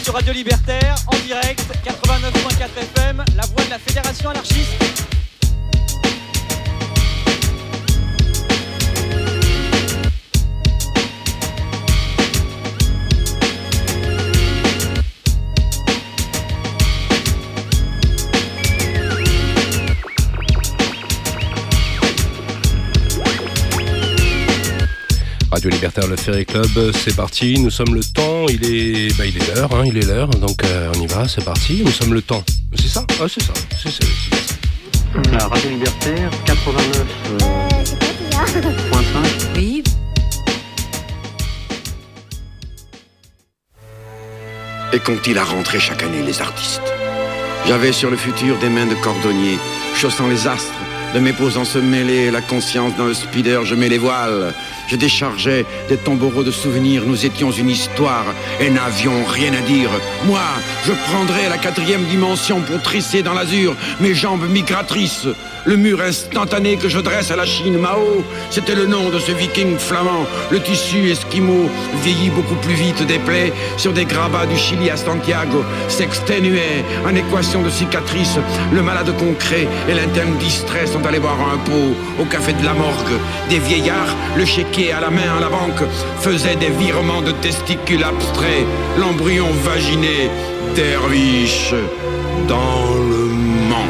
sur Radio Libertaire, en direct, 89.4 FM, la voix de la Fédération anarchiste. Radio Libertaire, le Ferry Club, c'est parti, nous sommes le temps, il est l'heure, donc on y va, c'est parti, nous sommes le temps. C'est ça ? Ah, c'est ça, c'est ça. La Radio Libertaire, 89.5. Oui. Et qu'ont-ils à rentrer chaque année, les artistes ? J'avais sur le futur des mains de cordonnier, chaussant les astres, de mes posants se mêler, la conscience dans le speeder, je mets les voiles. Je déchargeais des tombereaux de souvenirs, nous étions une histoire et n'avions rien à dire. Moi, je prendrais la 4e dimension pour trisser dans l'azur mes jambes migratrices. Le mur instantané que je dresse à la Chine Mao, c'était le nom de ce viking flamand. Le tissu esquimau vieillit beaucoup plus vite des plaies sur des gravats du Chili à Santiago, s'exténuait en équation de cicatrices. Le malade concret et l'interne distrait sont allés boire un pot au café de la morgue. Des vieillards, le chéquier à la main à la banque, faisaient des virements de testicules abstraits. L'embryon vaginé derviche dans le manque.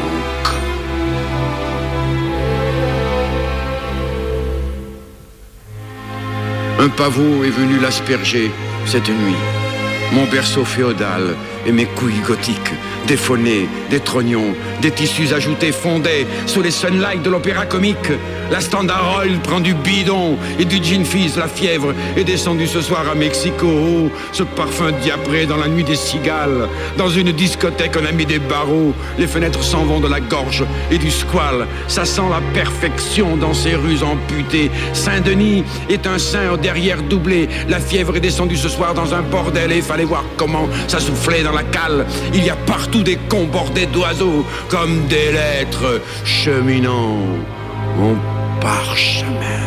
Un pavot est venu l'asperger cette nuit. Mon berceau féodal et mes couilles gothiques, des faunets, des trognons, des tissus ajoutés fondaient sous les sunlights de l'opéra comique. La Standard Oil prend du bidon et du gin fizz, la fièvre est descendue ce soir à Mexico. Oh, ce parfum diapré dans la nuit des cigales. Dans une discothèque, on a mis des barreaux. Les fenêtres s'en vont de la gorge et du squale. Ça sent la perfection dans ces rues amputées. Saint-Denis est un sein au derrière doublé. La fièvre est descendue ce soir dans un bordel et il fallait voir comment ça soufflait dans la cale. Il y a partout des cons bordés d'oiseaux comme des lettres cheminant mon parchemin.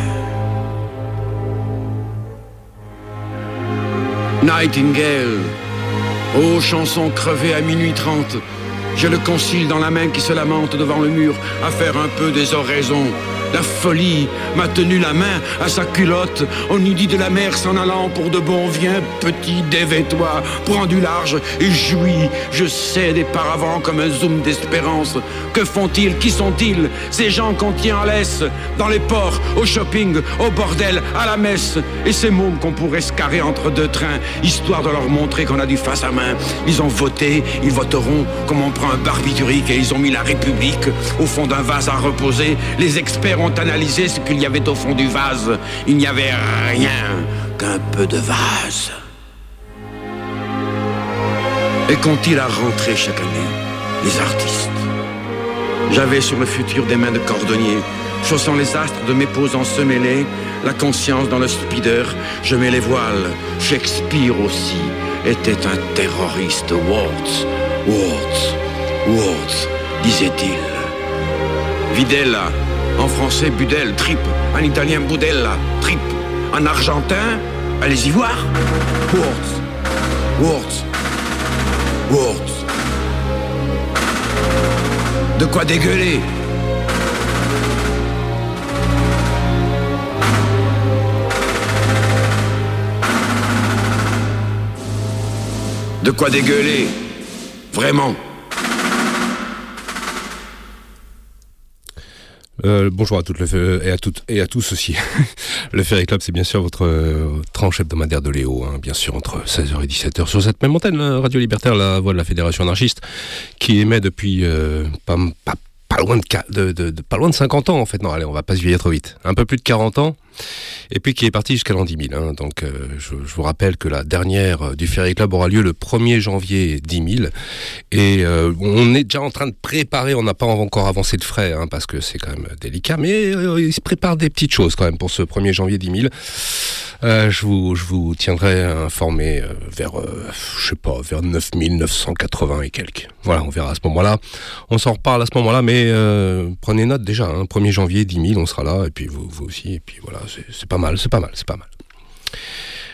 Nightingale, ô chanson crevée à minuit 30, j'ai le concile dans la main qui se lamente devant le mur à faire un peu des oraisons. La folie m'a tenu la main à sa culotte. On eût dit de la mer s'en allant pour de bon. Viens, petit, dévais-toi, prends du large et jouis. Je sais des paravents comme un zoom d'espérance. Que font-ils? Qui sont-ils? Ces gens qu'on tient en laisse dans les ports, au shopping, au bordel, à la messe. Et ces mômes qu'on pourrait se carrer entre deux trains, histoire de leur montrer qu'on a du face à main. Ils ont voté, ils voteront comme on prend un barbiturique et ils ont mis la République au fond d'un vase à reposer. Les experts ont analysé ce qu'il y avait au fond du vase. Il n'y avait rien qu'un peu de vase. Et qu'ont-ils à rentrer chaque année, les artistes? J'avais sur le futur des mains de cordonnier, chaussant les astres de mes poses ensemmêlées, la conscience dans le speeder, je mets les voiles. Shakespeare aussi était un terroriste. Words, disait-il. Videla, en français budel, trip, en italien budella, trip, en argentin, allez-y voir. Words. De quoi dégueuler. De quoi dégueuler. Vraiment. Bonjour à toutes et à tous aussi. Le Ferry Club, c'est bien sûr votre tranche hebdomadaire de Léo, hein, bien sûr entre 16h et 17h sur cette même antenne, Radio Libertaire, la voix de la Fédération anarchiste, qui émet depuis pas loin de 50 ans en fait. Non, allez, on va pas se vieillir trop vite. Un peu plus de 40 ans. Et puis qui est parti jusqu'à l'an 10 000. Hein. Donc je vous rappelle que la dernière du Ferry Club aura lieu le 1er janvier 10 000. Et on est déjà en train de préparer, on n'a pas encore avancé de frais, hein, parce que c'est quand même délicat, mais il se prépare des petites choses quand même pour ce 1er janvier 10 000. Je vous tiendrai informé vers 9 980 et quelques. Voilà, on verra à ce moment-là. On s'en reparle à ce moment-là, mais prenez note déjà, hein, 1er janvier 10 000, on sera là, et puis vous aussi, et puis voilà, c'est pas mal.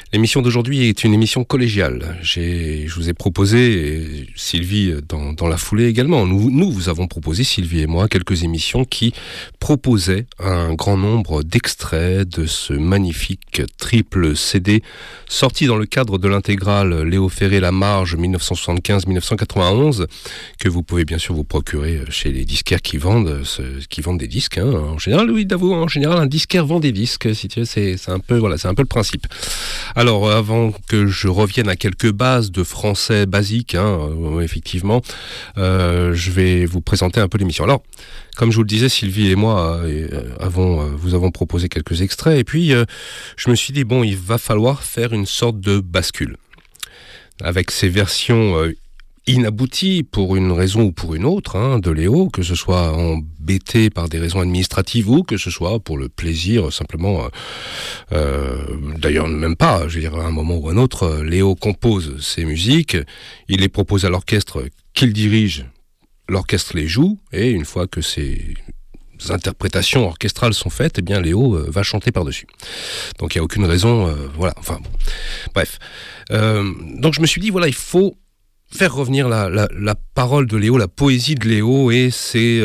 L'émission d'aujourd'hui est une émission collégiale. Je vous ai proposé, Sylvie dans la foulée également, nous vous avons proposé, Sylvie et moi, quelques émissions qui proposaient un grand nombre d'extraits de ce magnifique triple CD sorti dans le cadre de l'intégrale Léo Ferré La Marge 1975-1991, que vous pouvez bien sûr vous procurer chez les disquaires qui vendent des disques. Hein. En général, oui, d'avouer, en général, un disquaire vend des disques, si tu veux, c'est un peu le principe. Alors, avant que je revienne à quelques bases de français basique, effectivement, je vais vous présenter un peu l'émission. Alors, comme je vous le disais, Sylvie et moi vous avons proposé quelques extraits, et puis je me suis dit, bon, il va falloir faire une sorte de bascule. Avec ces versions inabouties, pour une raison ou pour une autre, de Léo, que ce soit embêté par des raisons administratives ou que ce soit pour le plaisir simplement, d'ailleurs même pas, je veux dire, à un moment ou à un autre, Léo compose ses musiques, il les propose à l'orchestre qu'il dirige, l'orchestre les joue, et une fois que ces interprétations orchestrales sont faites, eh bien Léo va chanter par-dessus. Donc il n'y a aucune raison, bref. Donc je me suis dit, voilà, il faut faire revenir la parole de Léo, la poésie de Léo, et c'est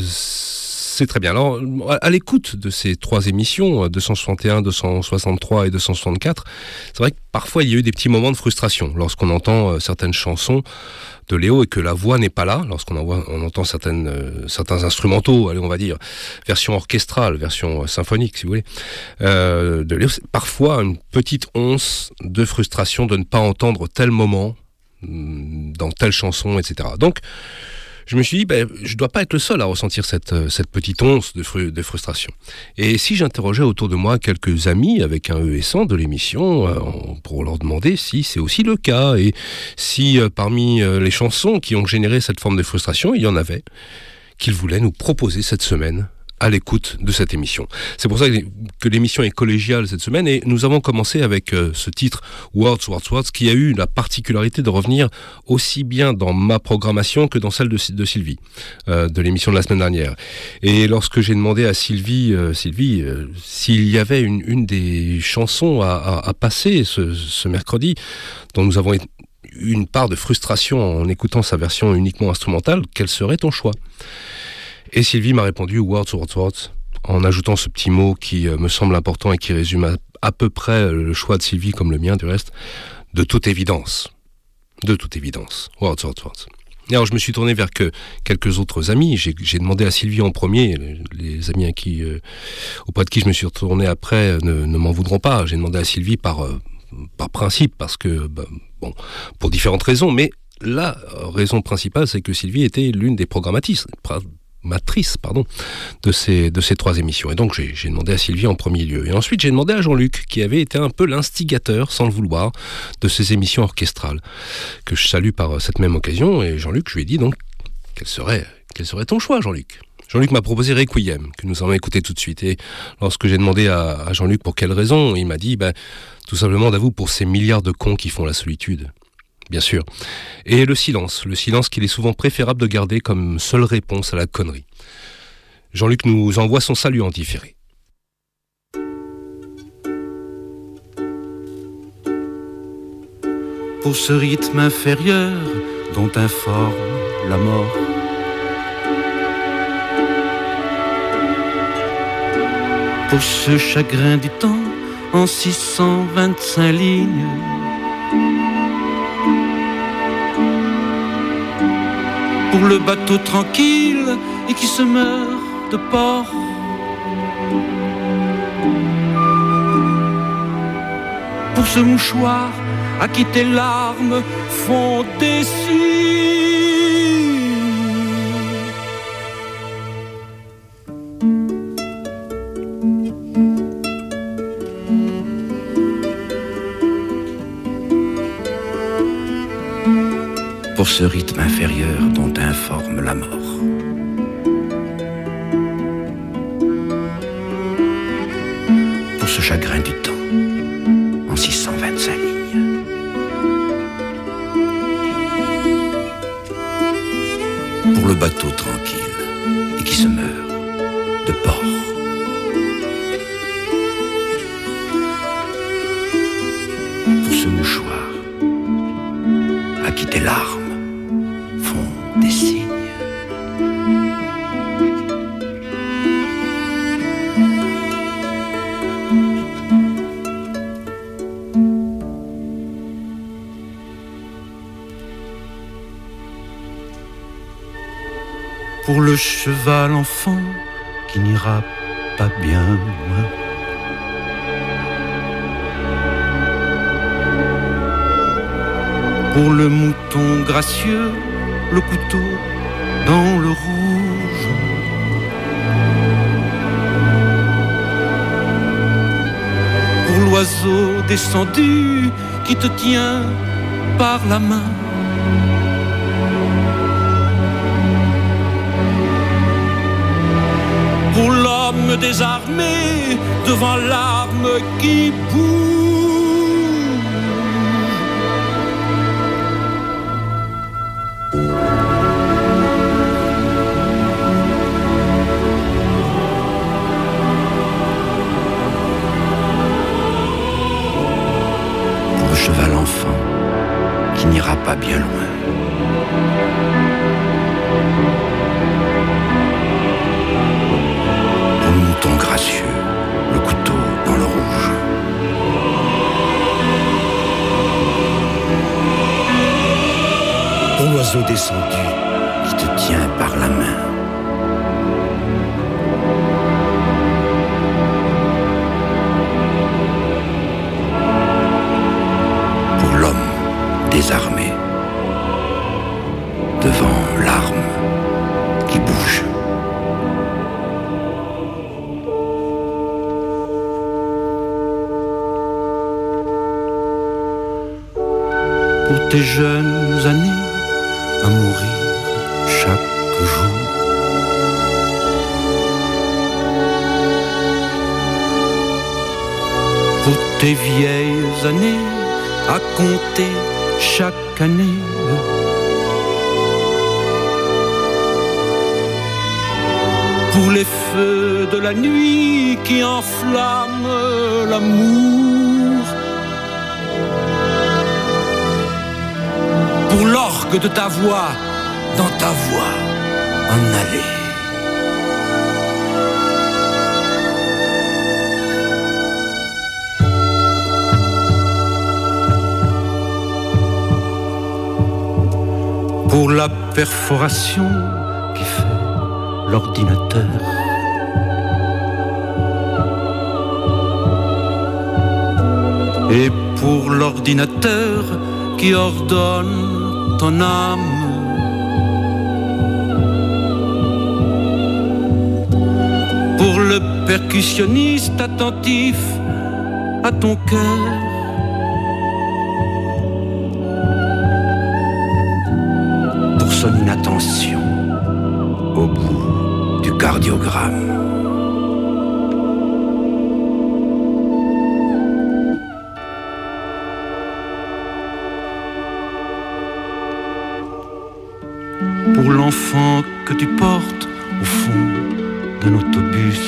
très bien. Alors, à l'écoute de ces trois émissions, 261, 263 et 264, c'est vrai que parfois il y a eu des petits moments de frustration lorsqu'on entend certaines chansons de Léo et que la voix n'est pas là, lorsqu'on entend certains instrumentaux, allez, on va dire, version orchestrale, version symphonique, si vous voulez, de Léo, c'est parfois une petite once de frustration de ne pas entendre tel moment dans telle chanson, etc. Donc, je me suis dit, je ne dois pas être le seul à ressentir cette petite once de frustration. Et si j'interrogeais autour de moi quelques amis avec un E et sans de l'émission, pour leur demander si c'est aussi le cas, et si parmi les chansons qui ont généré cette forme de frustration, il y en avait qu'ils voulaient nous proposer cette semaine à l'écoute de cette émission. C'est pour ça que l'émission est collégiale cette semaine, et nous avons commencé avec ce titre Words, Words, Words, qui a eu la particularité de revenir aussi bien dans ma programmation que dans celle de Sylvie, de l'émission de la semaine dernière. Et lorsque j'ai demandé à Sylvie, s'il y avait une des chansons à passer ce mercredi, dont nous avons une part de frustration en écoutant sa version uniquement instrumentale, quel serait ton choix ? Et Sylvie m'a répondu Words, Words, Words, en ajoutant ce petit mot qui me semble important et qui résume à peu près le choix de Sylvie, comme le mien du reste, de toute évidence. De toute évidence. Words, Words, Words. Et alors je me suis tourné vers quelques autres amis. J'ai demandé à Sylvie en premier, les amis auprès de qui je me suis retourné après ne m'en voudront pas. J'ai demandé à Sylvie par principe, parce que, pour différentes raisons, mais la raison principale, c'est que Sylvie était l'une des programmatrices de ces trois émissions. Et donc j'ai demandé à Sylvie en premier lieu. Et ensuite j'ai demandé à Jean-Luc, qui avait été un peu l'instigateur, sans le vouloir, de ces émissions orchestrales, que je salue par cette même occasion. Et Jean-Luc, je lui ai dit donc, quel serait ton choix, Jean-Luc ? Jean-Luc m'a proposé Requiem, que nous allons écouter tout de suite. Et lorsque j'ai demandé à Jean-Luc pour quelle raison, il m'a dit, tout simplement d'avouer pour ces milliards de cons qui font la solitude. Bien sûr. Et le silence qu'il est souvent préférable de garder comme seule réponse à la connerie. Jean-Luc nous envoie son salut en différé. Pour ce rythme inférieur dont informe la mort, pour ce chagrin du temps en 625 lignes, pour le bateau tranquille et qui se meurt de port, pour ce mouchoir à qui tes larmes font des cils, pour ce rythme inférieur dont informe la mort. Pour ce chagrin du temps en 625 lignes. Pour le bateau tranquille et qui se meurt de port. ce mouchoir, à qui tes larmes font des signes. Pour le cheval enfant qui n'ira pas bien loin. Pour le mouton gracieux, le couteau dans le rouge. Pour l'oiseau descendu qui te tient par la main. Pour l'homme désarmé devant l'arme qui bouge. Pour le cheval enfant qui n'ira pas bien loin. Le mouton gracieux, le couteau dans le rouge. Pour l'oiseau descendu qui te tient par la main. Pour l'homme désarmé devant l'arme qui bouge. Pour tes jeunes années à mourir chaque jour. Pour tes vieilles années à compter chaque année. Pour les feux de la nuit qui enflamment l'amour. Pour l'orgue de ta voix, dans ta voix, en aller. Pour la perforation qui fait l'ordinateur. Et pour l'ordinateur qui ordonne ton âme. Pour le percussionniste attentif à ton cœur. Pour son inattention au bout du cardiogramme. Pour l'enfant que tu portes au fond d'un autobus.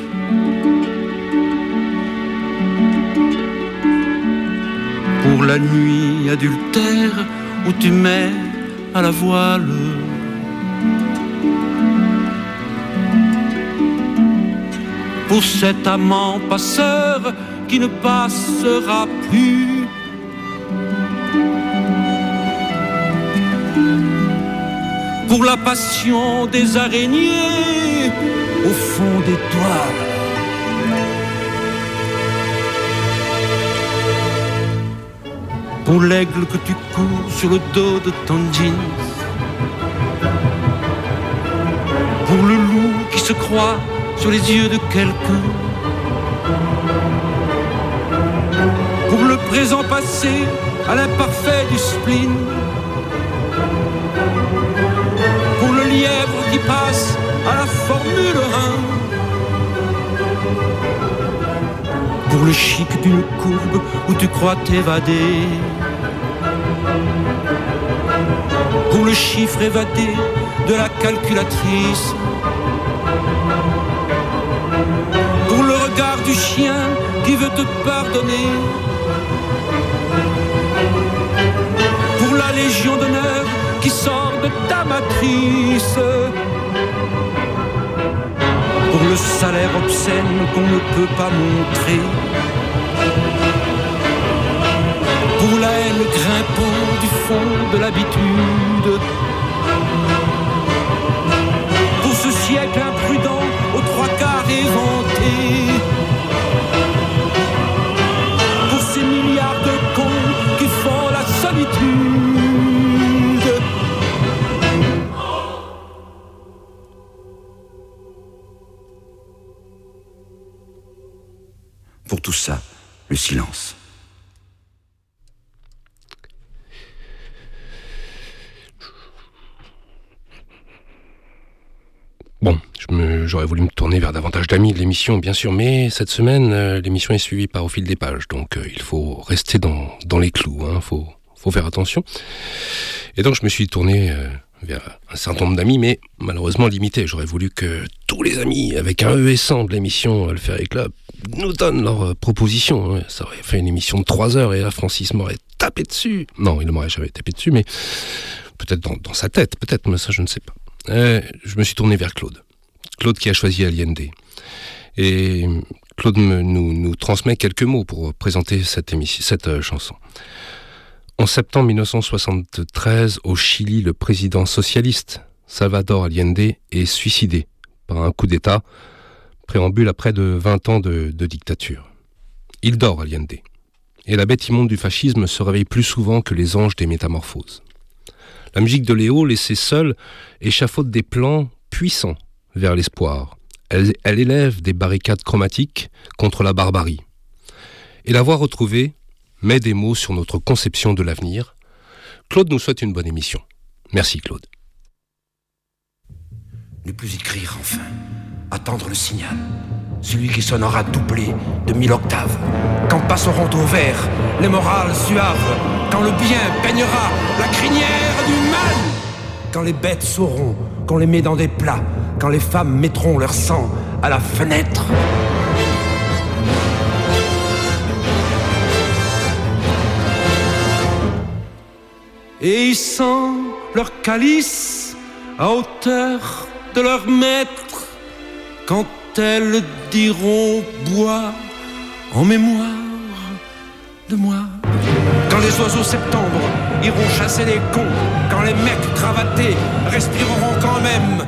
Pour la nuit adultère où tu mets à la voile. Pour cet amant passeur qui ne passera plus. Pour la passion des araignées au fond des toiles. Pour l'aigle que tu cours sur le dos de ton jeans. Pour le loup qui se croit sur les yeux de quelqu'un. Pour le présent passé à l'imparfait du spleen. Pour le lièvre qui passe à la Formule 1. Pour le chic d'une courbe où tu crois t'évader. Pour le chiffre évadé de la calculatrice. Pour le regard du chien qui veut te pardonner. la Légion d'honneur qui sort de ta matrice. Pour le salaire obscène qu'on ne peut pas montrer. Pour la haine grimpant du fond de l'habitude. Pour ce siècle imprudent aux trois quarts éventé. Pour ces milliards de cons qui font la solitude. Pour tout ça, le silence. Bon, j'aurais voulu me tourner vers davantage d'amis de l'émission, bien sûr, mais cette semaine, l'émission est suivie par au fil des pages, donc il faut rester dans les clous, hein, faut faire attention. Et donc je me suis tourné vers un certain nombre d'amis, mais malheureusement limité. J'aurais voulu que tous les amis, avec un E et 100 de l'émission Le Ferry Club, nous donnent leurs propositions. Hein. Ça aurait fait une émission de 3 heures, et là Francis m'aurait tapé dessus. Non, il ne m'aurait jamais tapé dessus, mais peut-être dans sa tête, peut-être, mais ça je ne sais pas. Je me suis tourné vers Claude. Claude qui a choisi Allende. Et Claude nous transmet quelques mots pour présenter cette chanson. En septembre 1973, au Chili, le président socialiste Salvador Allende est suicidé par un coup d'État, préambule après de 20 ans de dictature. Il dort, Allende. Et la bête immonde du fascisme se réveille plus souvent que les anges des métamorphoses. La musique de Léo, laissée seule, échafaude des plans puissants vers l'espoir. Elle élève des barricades chromatiques contre la barbarie. Et la voix retrouvée met des mots sur notre conception de l'avenir. Claude nous souhaite une bonne émission. Merci Claude. Ne plus écrire enfin, attendre le signal, celui qui sonnera doublé de 1000 octaves. Quand passeront au vert les morales suaves, quand le bien baignera la crinière du mal, quand les bêtes sauront qu'on les met dans des plats, quand les femmes mettront leur sang à la fenêtre. Et ils sentent leur calice à hauteur de leur maître, quand elles diront bois en mémoire de moi. Quand les oiseaux septembre iront chasser les cons, quand les mecs cravatés respireront quand même,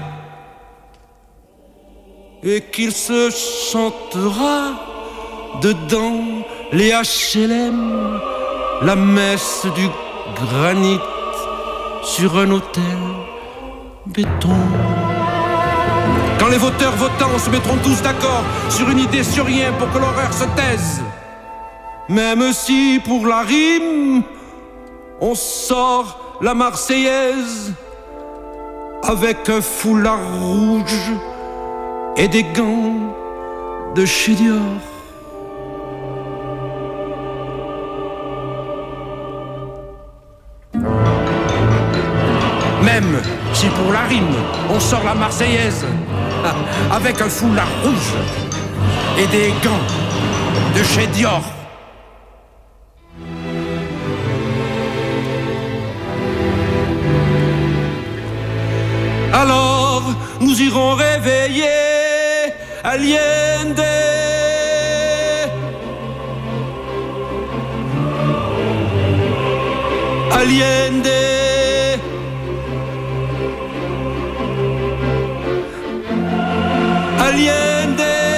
et qu'il se chantera dedans les HLM la messe du granit sur un autel béton. Quand les voteurs votants se mettront tous d'accord sur une idée sur rien pour que l'horreur se taise, même si pour la rime on sort la Marseillaise avec un foulard rouge et des gants de chez Dior. Même si pour la rime on sort la Marseillaise avec un foulard rouge et des gants de chez Dior. Alors nous irons réveiller Allende. Allende. Allende.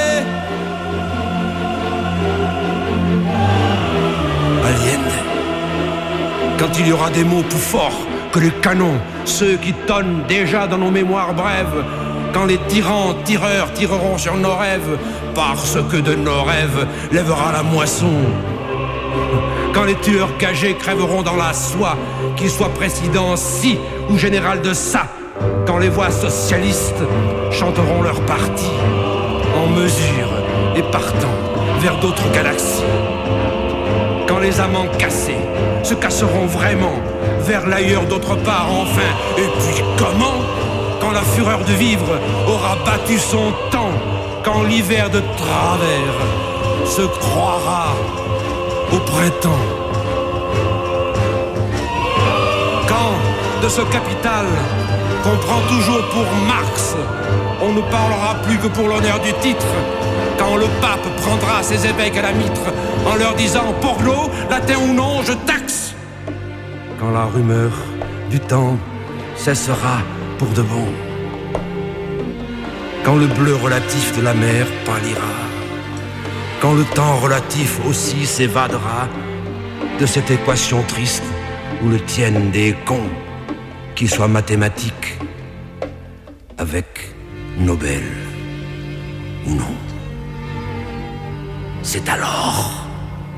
Allende. Quand il y aura des mots plus forts que les canons, ceux qui tonnent déjà dans nos mémoires brèves, quand les tireurs tireront sur nos rêves, parce que de nos rêves lèvera la moisson. Quand les tueurs cagés crèveront dans la soie, qu'ils soient président-ci ou général de ça, quand les voix socialistes chanteront leur parti, en mesure et partant vers d'autres galaxies. Quand les amants cassés se casseront vraiment vers l'ailleurs d'autre part enfin. Et puis comment? Quand la fureur de vivre aura battu son temps, quand l'hiver de travers se croira au printemps. de ce capital qu'on prend toujours pour Marx, on ne parlera plus que pour l'honneur du titre, quand le pape prendra ses évêques à la mitre, en leur disant « Porglo, latin ou non, je taxe !» Quand la rumeur du temps cessera pour de bon, quand le bleu relatif de la mer pâlira, quand le temps relatif aussi s'évadera de cette équation triste où le tiennent des cons, qu'ils soient mathématiques avec Nobel ou non. C'est alors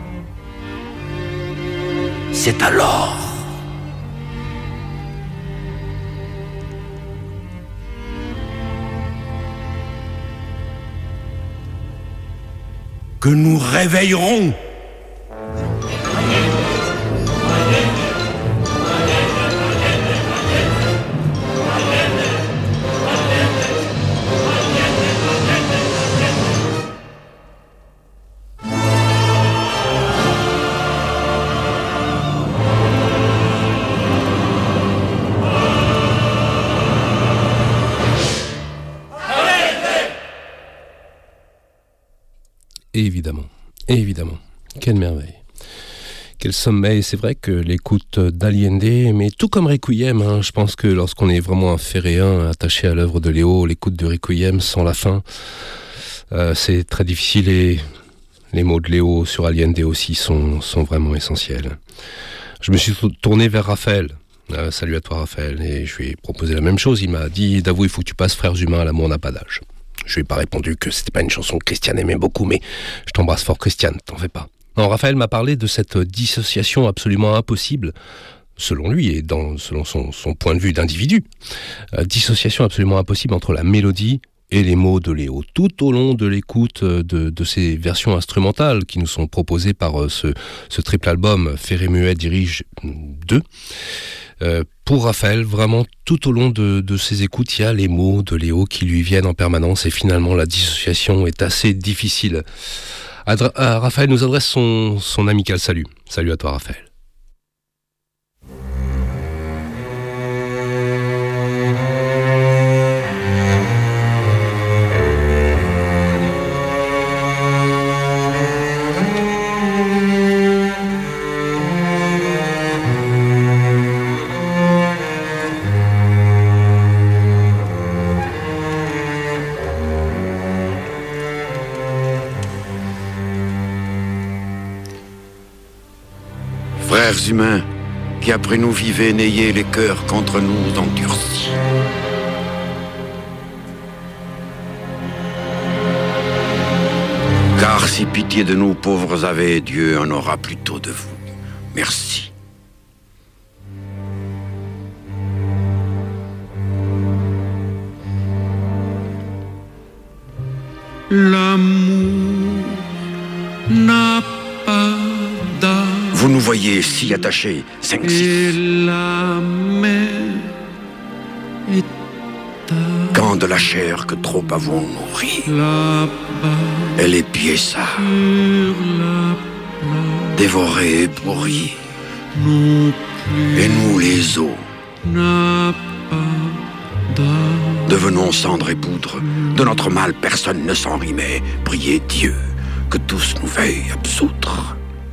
que nous réveillerons. Évidemment, quelle merveille. Quel sommeil, c'est vrai que l'écoute d'Allende, mais tout comme Requiem, je pense que lorsqu'on est vraiment un ferréen attaché à l'œuvre de Léo, l'écoute de Requiem sans la fin, c'est très difficile et les mots de Léo sur Allende aussi sont vraiment essentiels. Je me suis tourné vers Raphaël. Salut à toi Raphaël, et je lui ai proposé la même chose. Il m'a dit d'avouer, il faut que tu passes Frères humains, l'amour n'a pas d'âge. Je lui ai pas répondu que c'était pas une chanson que Christiane aimait beaucoup, mais je t'embrasse fort Christiane, t'en fais pas. Non, Raphaël m'a parlé de cette dissociation absolument impossible, selon lui et selon son point de vue d'individu. Dissociation absolument impossible entre la mélodie et les mots de Léo, tout au long de l'écoute de ces versions instrumentales qui nous sont proposées par ce triple album Ferré Muet dirige 2. Pour Raphaël, vraiment tout au long de ses écoutes, il y a les mots de Léo qui lui viennent en permanence et finalement la dissociation est assez difficile. Raphaël nous adresse son amical salut. Salut à toi Raphaël. Frères humains, qui après nous vivez, n'ayez les cœurs contre nous endurcis. Car si pitié de nous pauvres avez, Dieu en aura plutôt de vous. Merci. L'amour n'a pas d'âge. Vous nous voyez si attachés, 5-6. Et la mer est quand de la chair que trop avons nourri, là-bas, et les pieds ça, sur la plage, dévorés et pourris, non plus, et nous les os, n'a pas d'âge. devenons cendre et poudre. De notre mal personne ne s'en rimait. Priez Dieu que tous nous veuillent absoudre.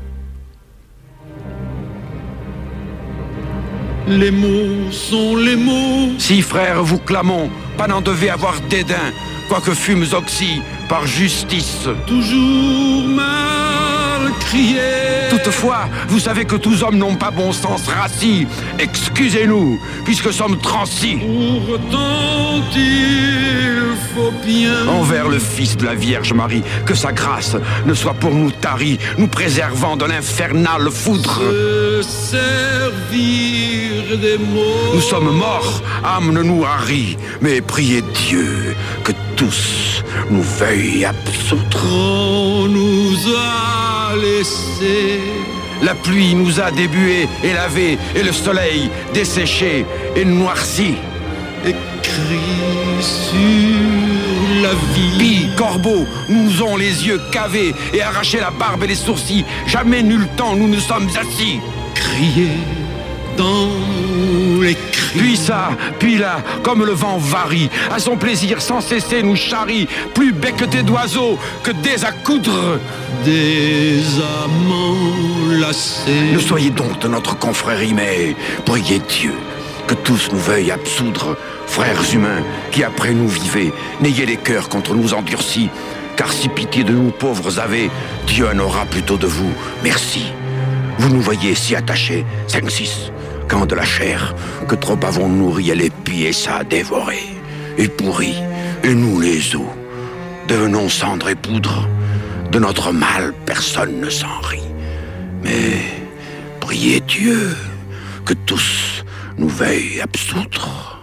Les mots sont les mots. Si, frères, vous clamons, pas n'en devez avoir dédain, quoique fûmes oxy par justice. Toujours mal crié. Toutefois, vous savez que tous hommes n'ont pas bon sens rassis. Excusez-nous, puisque sommes transis. Pourtant, il faut bien envers le Fils de la Vierge Marie, que sa grâce ne soit pour nous tarie, nous préservant de l'infernale foudre. se servir des mots. Nous sommes morts, âme ne nous harit, mais priez Dieu que tous nous veuillent absoudre. On nous a laissé. La pluie nous a débués et lavés, et le soleil desséché et noirci. Écrit sur la vie. Pis, corbeaux, nous ont les yeux cavés et arraché la barbe et les sourcils. Jamais nul temps nous ne sommes assis. Crier dans les cris. Puis ça, puis là, comme le vent varie, à son plaisir sans cesser nous charrie, plus becqueté d'oiseaux que des à coudre. Des amants lassés. Ne soyez donc de notre confrérie, mais priez Dieu que tous nous veuillent absoudre. Frères humains, qui après nous vivez, n'ayez les cœurs contre nous endurcis, car si pitié de nous pauvres avez, Dieu en aura plutôt de vous. Merci. Vous nous voyez si attachés, 5-6, quand de la chair, que trop avons nourri, elle épie et ça dévoré, et pourri, et nous les os, devenons cendre et poudre. De notre mal, personne ne s'en rit. Mais priez Dieu que tous nous veuillent absoudre.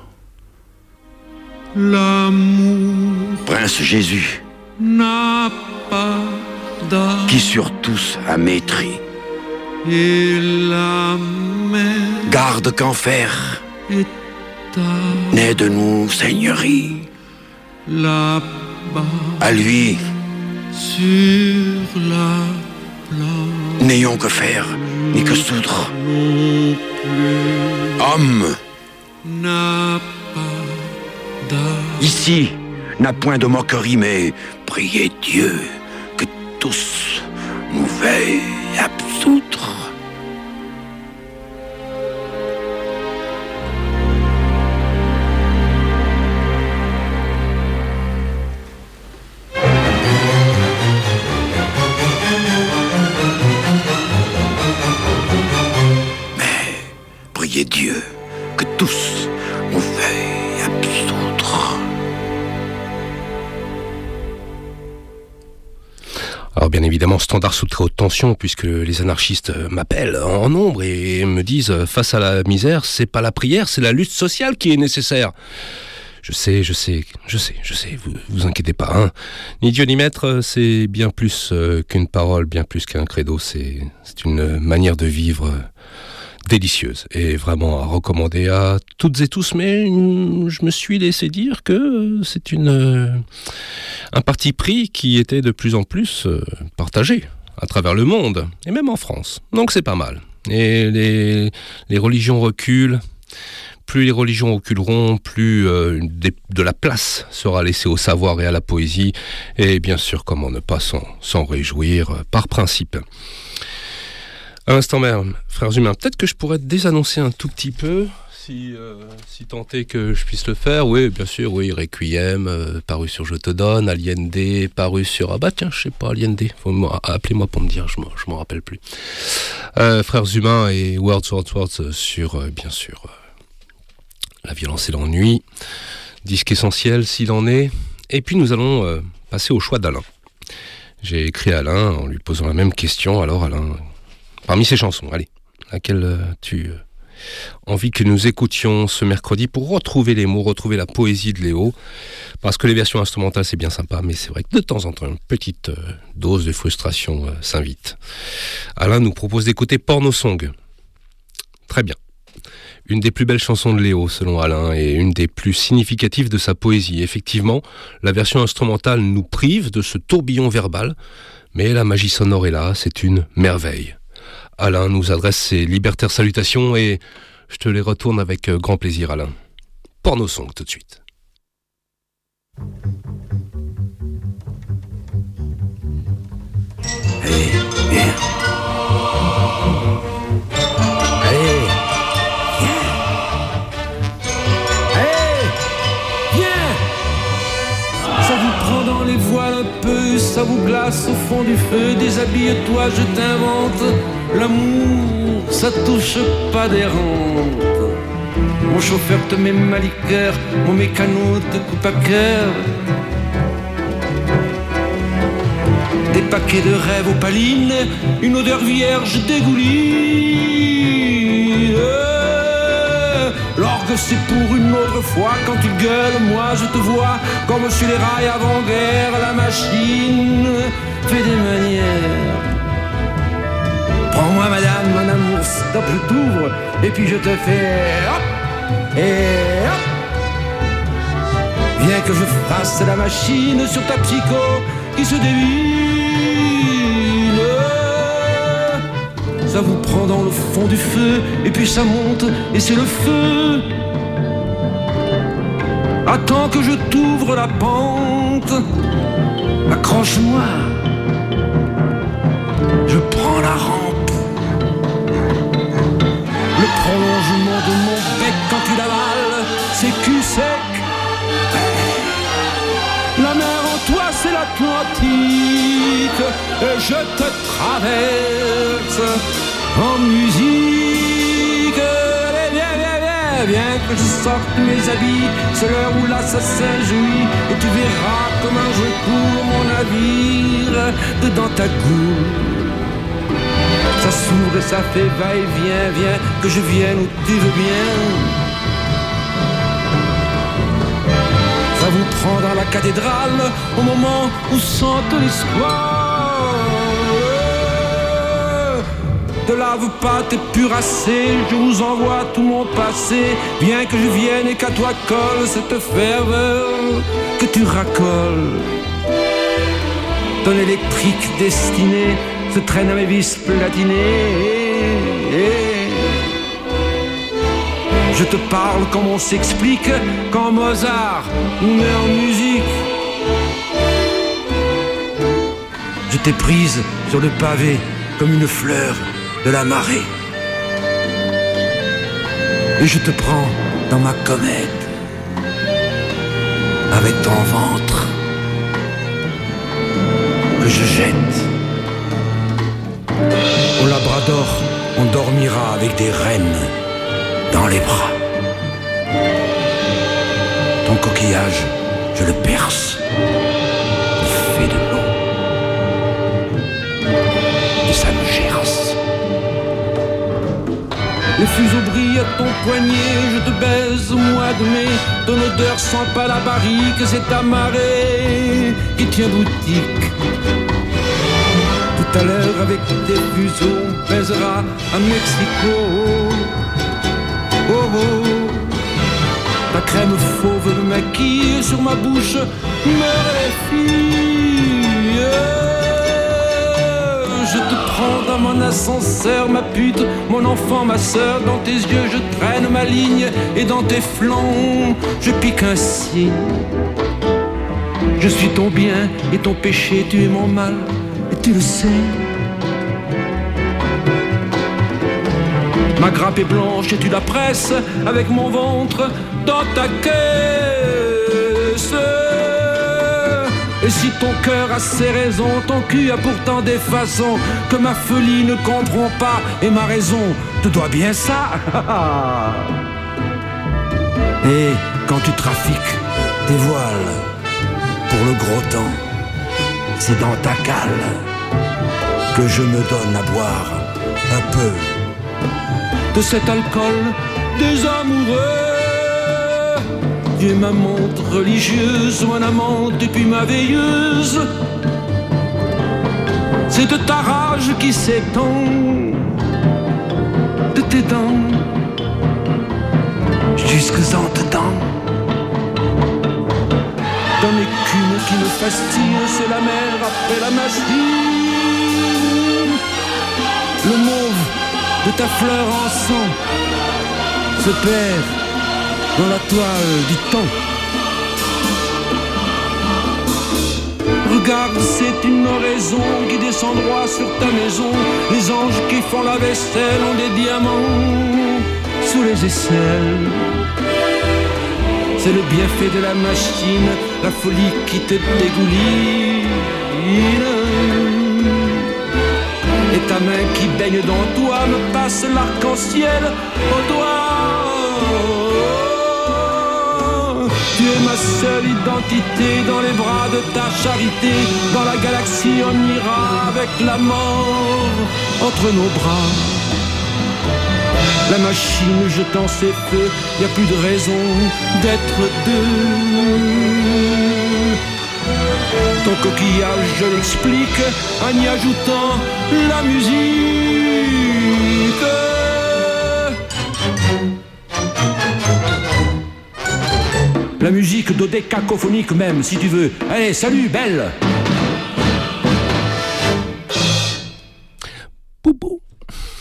L'amour, Prince Jésus, n'a pas d'âme, qui sur tous a maîtrise, et la mer garde qu'enfer est n'est de nous seigneurie. là-bas, À lui, sur la plage. n'ayons que faire, ni que soudre. Non plus, Homme, n'a pas d'âme. ici, n'a point de moquerie, mais priez Dieu que tous nous veuillent absoudre. Priez Dieu que tous nous veuillent absoudre. Alors bien évidemment, standard sous très haute tension, puisque les anarchistes m'appellent en nombre et me disent, face à la misère, c'est pas la prière, c'est la lutte sociale qui est nécessaire. Je sais, vous inquiétez pas, hein. Ni Dieu ni maître, c'est bien plus qu'une parole, bien plus qu'un credo, c'est une manière de vivre délicieuse et vraiment à recommander à toutes et tous, mais je me suis laissé dire que c'est un parti pris qui était de plus en plus partagé à travers le monde et même en France, donc c'est pas mal. Et les religions reculent, plus les religions reculeront, plus de la place sera laissée au savoir et à la poésie, et bien sûr comment ne pas s'en réjouir par principe. À l'instant même, frères humains, peut-être que je pourrais désannoncer un tout petit peu, si tant est que je puisse le faire. Oui, bien sûr, oui, Requiem, paru sur Je te donne, Allende, paru sur... Ah bah tiens, je sais pas, Allende, appelez-moi pour me dire, je m'en rappelle plus. Frères humains et Words sur, bien sûr, La violence et l'ennui, disque essentiel s'il en est. Et puis nous allons passer au choix d'Alain. J'ai écrit à Alain en lui posant la même question. Alors Alain... Parmi ces chansons, allez, laquelle tu envie que nous écoutions ce mercredi pour retrouver les mots, retrouver la poésie de Léo, parce que les versions instrumentales c'est bien sympa, mais c'est vrai que de temps en temps une petite dose de frustration s'invite. Alain nous propose d'écouter Porno Song. Très bien. Une des plus belles chansons de Léo, selon Alain, et une des plus significatives de sa poésie. Effectivement, la version instrumentale nous prive de ce tourbillon verbal, mais la magie sonore est là, c'est une merveille. Alain nous adresse ses libertaires salutations et je te les retourne avec grand plaisir, Alain. Porno Song tout de suite. Allez, viens. Allez, viens. Allez, viens. Ça vous prend dans les voiles un peu, ça vous glace au fond du feu. Déshabille-toi, je t'invente. L'amour, ça touche pas des rentes. Mon chauffeur te met ma liqueur, mon mécano te coupe à cœur. Des paquets de rêves opalines, une odeur vierge dégouline. L'orgue c'est pour une autre fois, quand tu gueules, moi je te vois comme sur les rails avant-guerre. La machine fait des manières. Prends-moi madame, mon amour, stop, je t'ouvre, et puis je te fais hop, et hop. Viens que je fasse la machine sur ta psycho qui se dévine. ça vous prend dans le fond du feu, et puis ça monte, et c'est le feu. Attends que je t'ouvre la pente, accroche-moi, je prends la rampe. Le prolongement de mon bec quand tu l'avales, c'est cul sec. La mer en toi c'est l'Atlantique, et je te traverse en musique. Allez, viens, viens, viens, viens que je sorte mes habits, c'est l'heure où l'assassin jouit, et tu verras comment je cours mon navire dedans ta goule. Ça s'ouvre et ça fait va-et-vient, viens que je vienne où tu veux bien. Ça vous prend dans la cathédrale au moment où sente l'espoir. De lave pas t'es purassé, je vous envoie tout mon passé. Bien que je vienne et qu'à toi colle cette ferveur que tu racoles. Ton électrique destinée se traîne à mes vis platinées. Je te parle comme on s'explique quand Mozart nous met en musique. Je t'ai prise sur le pavé comme une fleur de la marée. Et je te prends dans ma comète avec ton ventre que je jette. Au Labrador, on dormira avec des rennes dans les bras. Ton coquillage, je le perce, il fait de l'eau, et ça me gerce. Les fuseaux brillent à ton poignet, je te baise au mois de mai. Ton odeur sent pas la barrique, c'est ta marée qui tient boutique. Tout à l'heure avec tes fuseaux, on baisera à Mexico. Oh oh, ta crème fauve me maquille, sur ma bouche meurent les filles. Je te prends dans mon ascenseur, ma pute, mon enfant, ma sœur. Dans tes yeux je traîne ma ligne, et dans tes flancs je pique un signe. Je suis ton bien et ton péché, tu es mon mal, et tu le sais. Ma grappe est blanche et tu la presses avec mon ventre dans ta caisse. Et si ton cœur a ses raisons, ton cul a pourtant des façons que ma folie ne comprend pas, et ma raison te doit bien ça. Et quand tu trafiques tes voiles pour le gros temps, c'est dans ta cale que je me donne à boire un peu de cet alcool des amoureux. Tu es ma montre religieuse, mon amante et puis ma veilleuse. C'est de ta rage qui s'étend, de tes dents jusque en dedans. Ton écume qui me fascine, c'est la mer après la mastine. Le mauve de ta fleur en sang se perd dans la toile du temps. Regarde, c'est une oraison qui descend droit sur ta maison. Les anges qui font la vaisselle ont des diamants sous les aisselles. C'est le bienfait de la machine, la folie qui te dégouline. Et ta main qui baigne dans toi me passe l'arc-en-ciel au doigt. Tu es ma seule identité dans les bras de ta charité. Dans la galaxie on ira avec la mort entre nos bras. La machine jetant ses feux, y a plus de raison d'être deux. Ton coquillage, je l'explique en y ajoutant la musique. La musique dodécacophonique même, si tu veux. Allez, salut, belle! Poupou.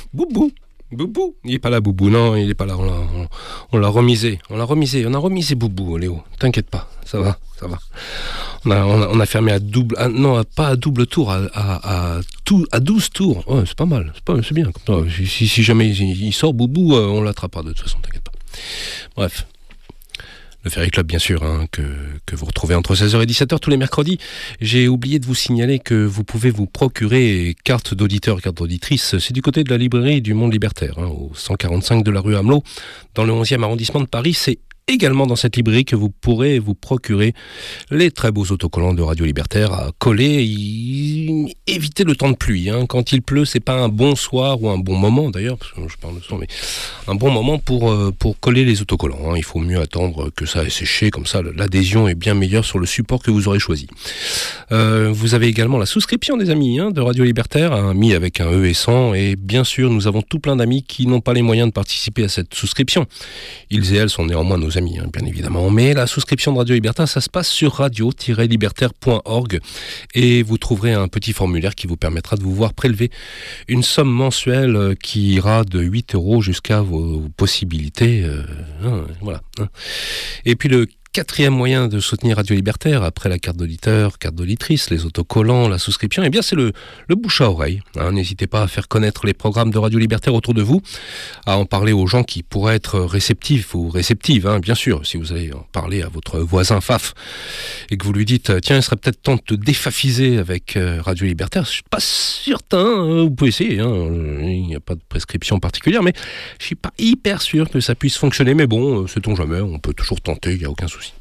Boubou, il est pas là, Boubou, non, il est pas là, on l'a remisé, on a remisé Boubou, Léo, t'inquiète pas, ça va. On a fermé pas à double tour, à 12 tours, ouais, c'est pas mal, c'est bien, comme ça, si jamais il sort Boubou, on l'attrapera de toute façon, t'inquiète pas. Bref. Le Ferry Club, bien sûr, que vous retrouvez entre 16h et 17h tous les mercredis. J'ai oublié de vous signaler que vous pouvez vous procurer carte d'auditeur, carte d'auditrice. C'est du côté de la librairie du Monde Libertaire, au 145 de la rue Amelot, dans le 11e arrondissement de Paris. C'est également dans cette librairie que vous pourrez vous procurer les très beaux autocollants de Radio Libertaire à coller. Évitez le temps de pluie. Quand il pleut, c'est pas un bon soir ou un bon moment d'ailleurs, parce que je parle de ça, mais un bon moment pour coller les autocollants. Il faut mieux attendre que ça ait séché, comme ça l'adhésion est bien meilleure sur le support que vous aurez choisi. Vous avez également la souscription des amis de Radio Libertaire, amis avec un E et 100, et bien sûr nous avons tout plein d'amis qui n'ont pas les moyens de participer à cette souscription. Ils et elles sont néanmoins nos amis, bien évidemment. Mais la souscription de Radio Libertaire, ça se passe sur radio-libertaire.org et vous trouverez un petit formulaire qui vous permettra de vous voir prélever une somme mensuelle qui ira de 8 € jusqu'à vos possibilités. Voilà. Et puis le quatrième moyen de soutenir Radio Libertaire, après la carte d'auditeur, carte d'auditrice, les autocollants, la souscription, eh bien c'est le bouche à oreille. N'hésitez pas à faire connaître les programmes de Radio Libertaire autour de vous, à en parler aux gens qui pourraient être réceptifs ou réceptives, bien sûr. Si vous allez en parler à votre voisin FAF et que vous lui dites tiens, il serait peut-être temps de te défafiser avec Radio Libertaire, je suis pas certain, vous pouvez essayer, il n'y a pas de prescription particulière, mais je suis pas hyper sûr que ça puisse fonctionner, mais bon, sait-on jamais, on peut toujours tenter, il n'y a aucun souci.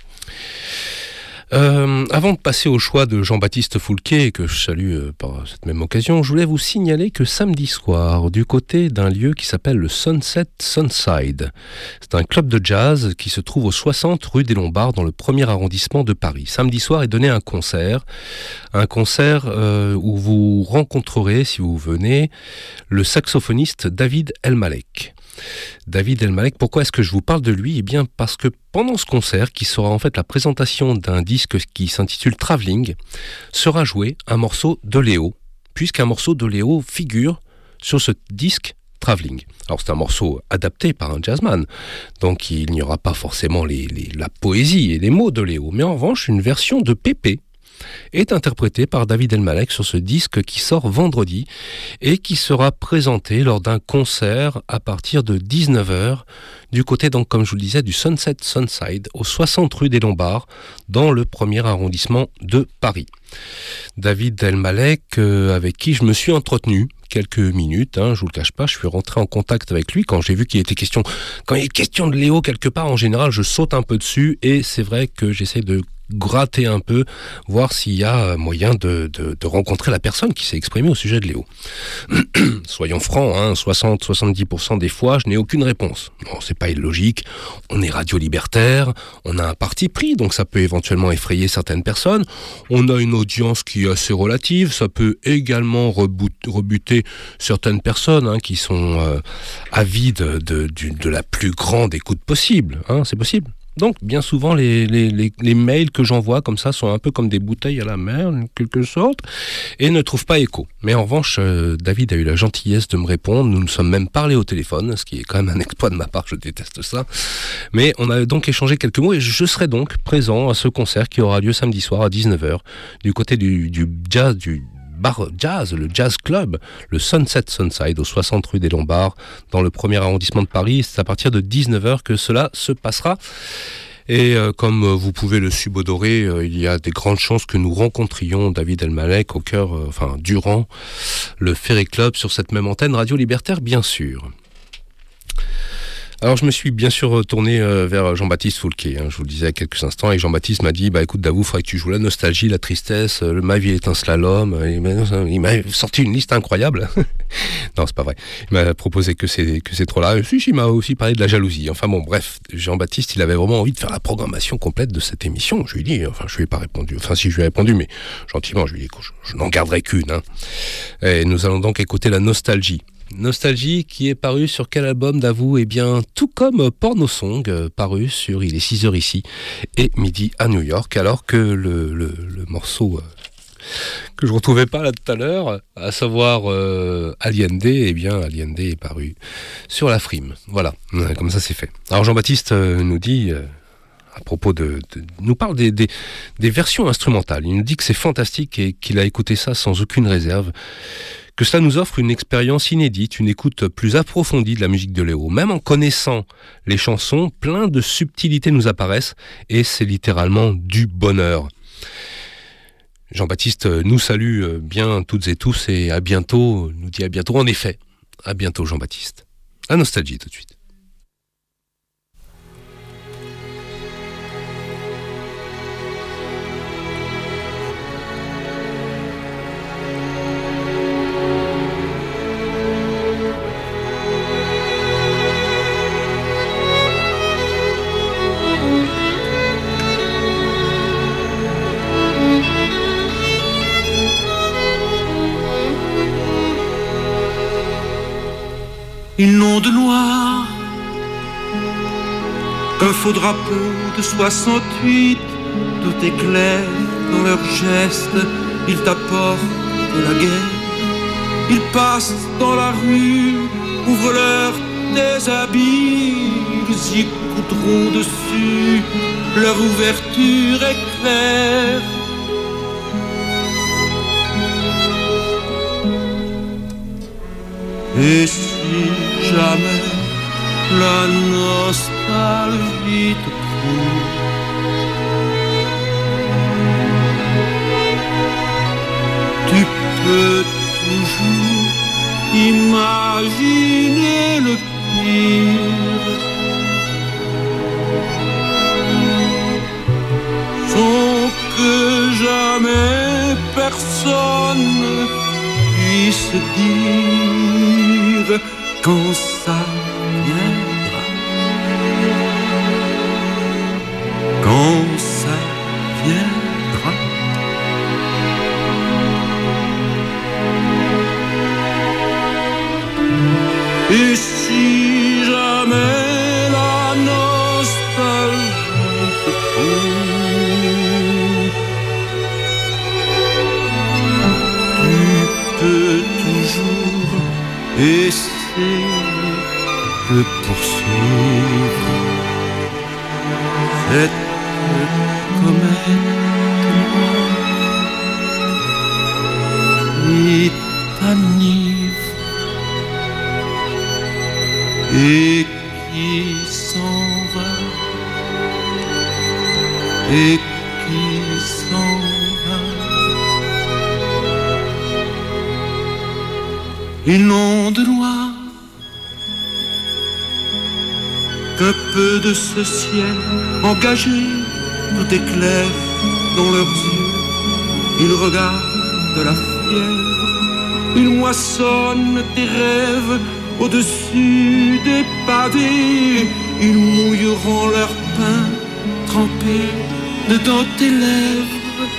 Avant de passer au choix de Jean-Baptiste Foulquet, que je salue par cette même occasion, je voulais vous signaler que samedi soir, du côté d'un lieu qui s'appelle le Sunset Sunside, c'est un club de jazz qui se trouve au 60 rue des Lombards dans le 1er arrondissement de Paris. Samedi soir est donné un concert où vous rencontrerez, si vous venez, le saxophoniste David Elmalek. David Elmalek, pourquoi est-ce que je vous parle de lui ? Eh bien parce que pendant ce concert, qui sera en fait la présentation d'un disque qui s'intitule Travelling, sera joué un morceau de Léo, puisqu'un morceau de Léo figure sur ce disque Travelling. Alors c'est un morceau adapté par un jazzman, donc il n'y aura pas forcément la poésie et les mots de Léo, mais en revanche une version de Pépé est interprété par David Elmalek sur ce disque qui sort vendredi et qui sera présenté lors d'un concert à partir de 19h du côté, donc comme je vous le disais, du Sunset Sunside au 60 rue des Lombards dans le 1er arrondissement de Paris. David Elmalek, avec qui je me suis entretenu quelques minutes, je vous le cache pas, je suis rentré en contact avec lui quand j'ai vu qu'il était question, quand il est question de Léo quelque part, en général je saute un peu dessus et c'est vrai que j'essaie de gratter un peu, voir s'il y a moyen de rencontrer la personne qui s'est exprimée au sujet de Léo. Soyons francs, 60-70% des fois, je n'ai aucune réponse. Bon, c'est pas illogique, on est Radio Libertaire, on a un parti pris, donc ça peut éventuellement effrayer certaines personnes, on a une audience qui est assez relative, ça peut également rebuter certaines personnes qui sont avides de la plus grande écoute possible, c'est possible. Donc, bien souvent, les mails que j'envoie comme ça sont un peu comme des bouteilles à la mer, en quelque sorte, et ne trouvent pas écho. Mais en revanche, David a eu la gentillesse de me répondre. Nous nous sommes même parlé au téléphone, ce qui est quand même un exploit de ma part, je déteste ça. Mais on a donc échangé quelques mots, et je serai donc présent à ce concert qui aura lieu samedi soir à 19h, du côté du jazz, du bar jazz, le Jazz Club, le Sunset Sunside au 60 rue des Lombards dans le 1er arrondissement de Paris. C'est à partir de 19h que cela se passera. Et comme vous pouvez le subodorer, il y a des grandes chances que nous rencontrions David Elmalek durant le Ferry Club sur cette même antenne Radio Libertaire, bien sûr. Alors je me suis bien sûr tourné vers Jean-Baptiste Foulquet, je vous le disais il y a quelques instants, et Jean-Baptiste m'a dit écoute Davou, il faudrait que tu joues la nostalgie, la tristesse, ma vie est un slalom, il m'a sorti une liste incroyable. Non, c'est pas vrai, il m'a proposé que c'est trop là, il m'a aussi parlé de la jalousie, enfin bon bref, Jean-Baptiste il avait vraiment envie de faire la programmation complète de cette émission, je lui ai dit, je lui ai pas répondu, si je lui ai répondu, mais gentiment, je lui ai dit que je n'en garderai qu'une, Et nous allons donc écouter la nostalgie. Nostalgie qui est paru sur quel album d'Avou ? Eh bien, tout comme Porno Song, paru sur Il est 6h ici et Midi à New York, alors que le morceau que je retrouvais pas là tout à l'heure, à savoir Allende. Eh bien, Allende est paru sur la frime. Voilà, comme ça c'est fait. Alors Jean-Baptiste nous dit, à propos nous parle des versions instrumentales. Il nous dit que c'est fantastique et qu'il a écouté ça sans aucune réserve, que cela nous offre une expérience inédite, une écoute plus approfondie de la musique de Léo. Même en connaissant les chansons, plein de subtilités nous apparaissent et c'est littéralement du bonheur. Jean-Baptiste nous salue bien toutes et tous et à bientôt, nous dit à bientôt. En effet, à bientôt Jean-Baptiste. La nostalgie tout de suite. Ils n'ont de noir qu'un faux drapeau de 68. Tout est clair dans leurs gestes. Ils t'apportent la guerre. Ils passent dans la rue, ouvrent leur déshabille. Ils y coudront dessus. Leur ouverture est claire. Et si jamais la nostalgie te trouve, tu peux toujours imaginer le pire, sans que jamais personne puisse dire quand ça viendra, quand ça viendra. Et si jamais la nostalgie te trouve, tu peux toujours essayer de poursuivre cette comète qui t'enivre et qui s'en va, et qui s'en va. Ils n'ont de noir qu'un peu de ce ciel engagé. Tout est clair dans leurs yeux. Ils regardent la fièvre. Ils moissonnent tes rêves au-dessus des pavés. Ils mouilleront leur pain trempé dedans tes lèvres.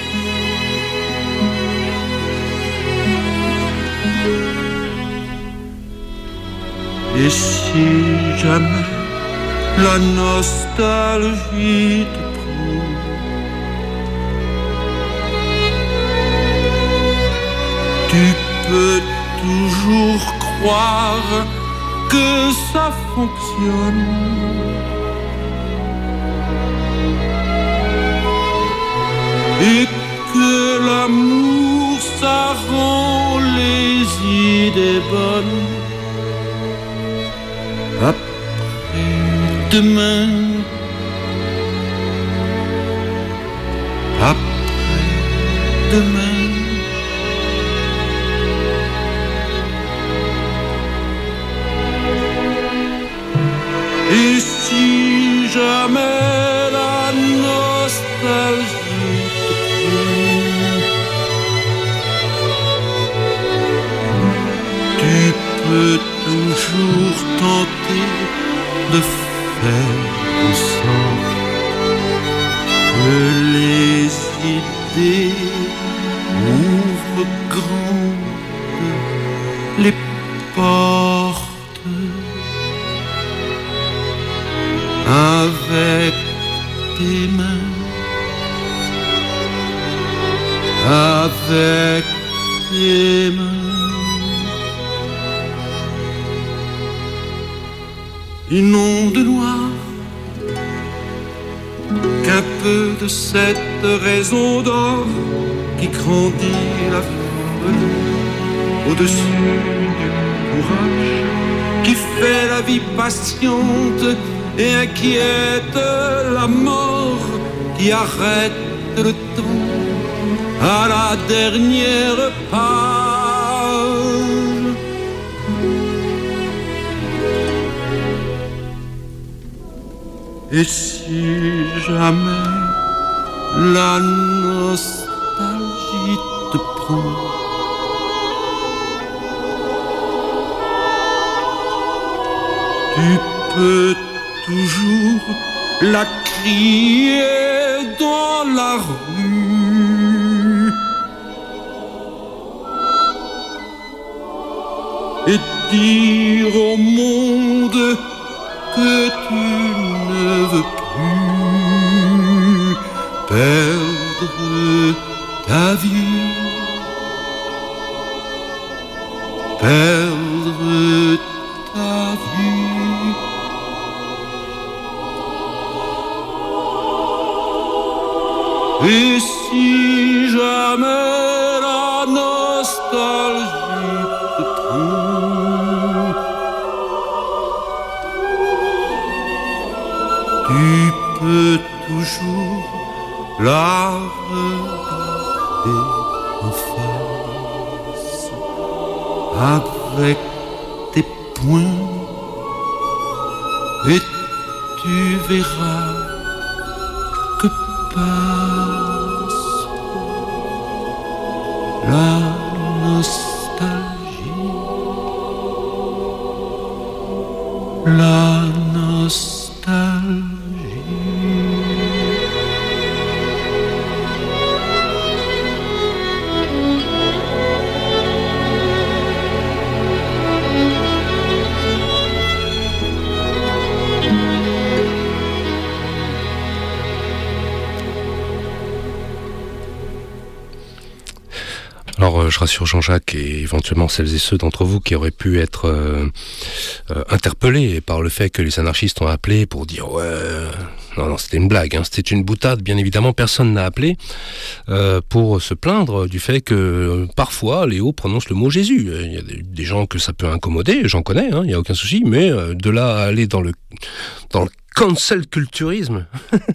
Et si jamais la nostalgie te trouve, tu peux toujours croire que ça fonctionne. Et que l'amour, ça rend les idées bonnes. Après-demain, après-demain, et si jamais la nostalgie te trouve, tu peux toujours tenter de faire en sorte que les idées ouvrent grandes les portes. Avec tes mains, avec tes mains. Une onde noire, qu'un peu de cette raison d'or qui grandit la folie au-dessus du courage, qui fait la vie patiente et inquiète la mort, qui arrête le temps à la dernière page. Et si jamais la nostalgie te prend, tu peux toujours la crier dans la rue et dire au monde que tu ne veux plus perdre ta vie, perdre ta vie. Et si jamais la nostalgie te trompe, tu peux toujours la regarder en face avec tes poings et tu verras que passe la nostalgie, la nostalgie. Alors je rassure Jean-Jacques et éventuellement celles et ceux d'entre vous qui auraient pu être interpellés par le fait que les anarchistes ont appelé pour dire ouais, non c'était une blague, hein, c'était une boutade, bien évidemment personne n'a appelé pour se plaindre du fait que parfois Léo prononce le mot Jésus. Il y a des gens que ça peut incommoder, j'en connais, hein, il n'y a aucun souci, mais de là à aller dans le cancel culturisme,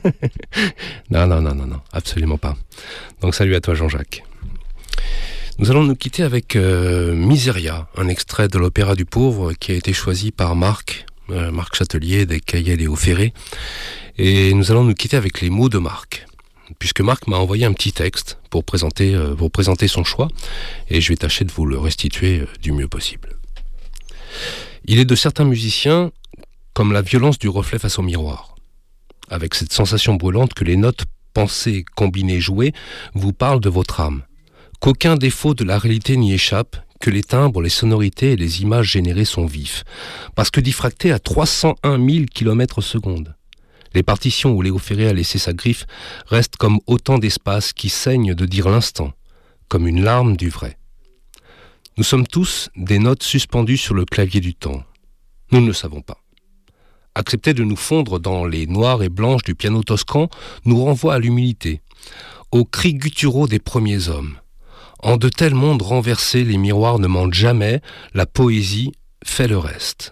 non, absolument pas. Donc salut à toi Jean-Jacques. Nous allons nous quitter avec Miseria, un extrait de l'Opéra du Pauvre qui a été choisi par Marc Châtelier des Cahiers Léo Ferré. Et nous allons nous quitter avec les mots de Marc, puisque Marc m'a envoyé un petit texte pour présenter son choix, et je vais tâcher de vous le restituer du mieux possible. Il est de certains musiciens comme la violence du reflet face au miroir, avec cette sensation brûlante que les notes pensées, combinées, jouées vous parlent de votre âme. Qu'aucun défaut de la réalité n'y échappe, que les timbres, les sonorités et les images générées sont vifs. Parce que diffractés à 301 000 km/s. Les partitions où Léo Ferré a laissé sa griffe restent comme autant d'espaces qui saignent de dire l'instant, comme une larme du vrai. Nous sommes tous des notes suspendues sur le clavier du temps. Nous ne le savons pas. Accepter de nous fondre dans les noirs et blanches du piano toscan nous renvoie à l'humilité, aux cris gutturaux des premiers hommes. En de tels mondes renversés, les miroirs ne mentent jamais, la poésie fait le reste.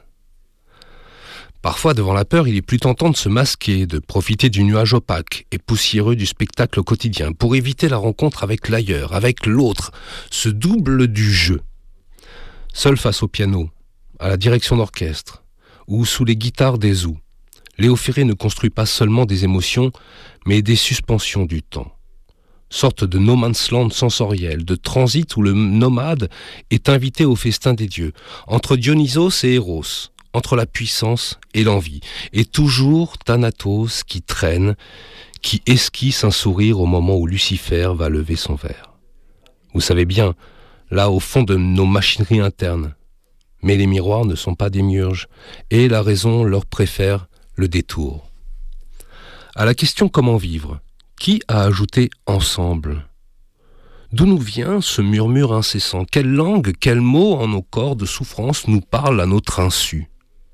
Parfois, devant la peur, il est plus tentant de se masquer, de profiter du nuage opaque et poussiéreux du spectacle quotidien, pour éviter la rencontre avec l'ailleurs, avec l'autre, ce double du jeu. Seul face au piano, à la direction d'orchestre, ou sous les guitares des zoos, Léo Ferré ne construit pas seulement des émotions, mais des suspensions du temps. Sorte de no man's land sensoriel, de transit où le nomade est invité au festin des dieux, entre Dionysos et Eros, entre la puissance et l'envie, et toujours Thanatos qui traîne, qui esquisse un sourire au moment où Lucifer va lever son verre. Vous savez bien, là au fond de nos machineries internes, mais les miroirs ne sont pas des miurges, et la raison leur préfère le détour. À la question comment vivre, qui a ajouté ensemble ? D'où nous vient ce murmure incessant? Quelle langue, quel mot en nos corps de souffrance nous parle à notre insu?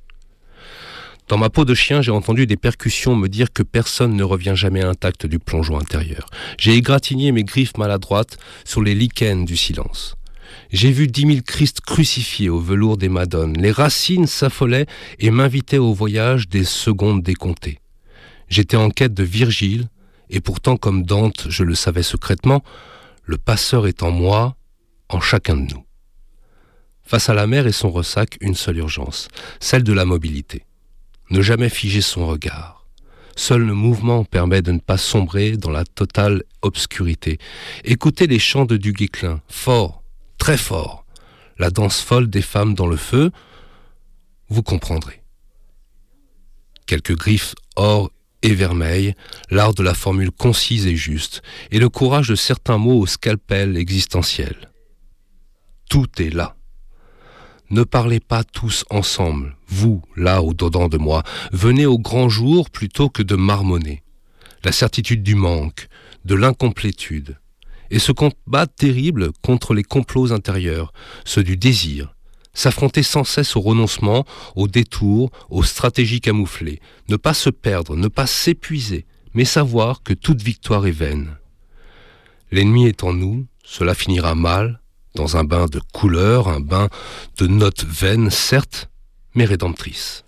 Dans ma peau de chien, j'ai entendu des percussions me dire que personne ne revient jamais intact du plongeon intérieur. J'ai égratigné mes griffes maladroites sur les lichens du silence. J'ai vu 10 000 Christ crucifiés au velours des Madones. Les racines s'affolaient et m'invitaient au voyage des secondes décomptées. J'étais en quête de Virgile, et pourtant, comme Dante, je le savais secrètement, le passeur est en moi, en chacun de nous. Face à la mer et son ressac, une seule urgence, celle de la mobilité. Ne jamais figer son regard. Seul le mouvement permet de ne pas sombrer dans la totale obscurité. Écoutez les chants de Du Guesclin, fort, très fort. La danse folle des femmes dans le feu, vous comprendrez. Quelques griffes or et vermeilles, l'art de la formule concise et juste, et le courage de certains mots au scalpel existentiel. Tout est là. Ne parlez pas tous ensemble, vous, là, au-dedans de moi. Venez au grand jour plutôt que de marmonner. La certitude du manque, de l'incomplétude. Et ce combat terrible contre les complots intérieurs, ceux du désir. S'affronter sans cesse au renoncement, au détour, aux stratégies camouflées. Ne pas se perdre, ne pas s'épuiser, mais savoir que toute victoire est vaine. L'ennemi est en nous, cela finira mal, dans un bain de couleurs, un bain de notes vaines, certes, mais rédemptrices.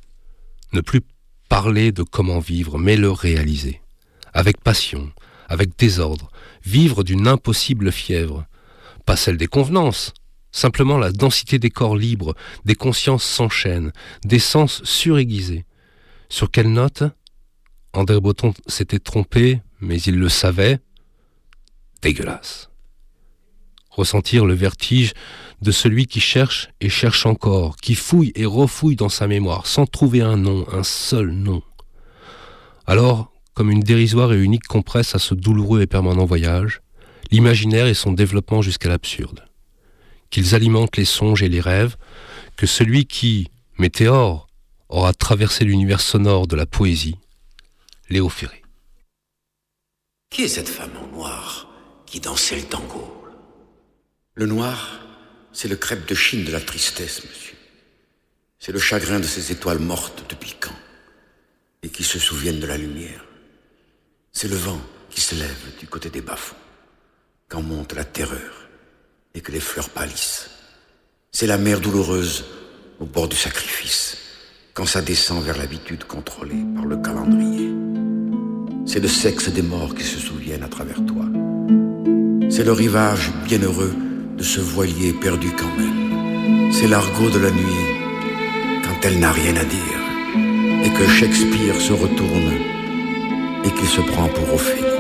Ne plus parler de comment vivre, mais le réaliser. Avec passion, avec désordre, vivre d'une impossible fièvre. Pas celle des convenances, simplement la densité des corps libres, des consciences s'enchaînent, des sens suraiguisés. Sur quelle note? André Breton s'était trompé, mais il le savait. Dégueulasse. Ressentir le vertige de celui qui cherche et cherche encore, qui fouille et refouille dans sa mémoire, sans trouver un nom, un seul nom. Alors, comme une dérisoire et unique compresse à ce douloureux et permanent voyage, l'imaginaire et son développement jusqu'à l'absurde. Qu'ils alimentent les songes et les rêves, que celui qui, météore, aura traversé l'univers sonore de la poésie, Léo Ferré. Qui est cette femme en noir qui dansait le tango? Le noir, c'est le crêpe de Chine de la tristesse, monsieur. C'est le chagrin de ces étoiles mortes depuis quand, et qui se souviennent de la lumière. C'est le vent qui se lève du côté des bas-fonds, quand monte la terreur et que les fleurs pâlissent. C'est la mer douloureuse au bord du sacrifice, quand ça descend vers l'habitude contrôlée par le calendrier. C'est le sexe des morts qui se souviennent à travers toi. C'est le rivage bienheureux de ce voilier perdu quand même. C'est l'argot de la nuit quand elle n'a rien à dire et que Shakespeare se retourne et qu'il se prend pour Ophélie.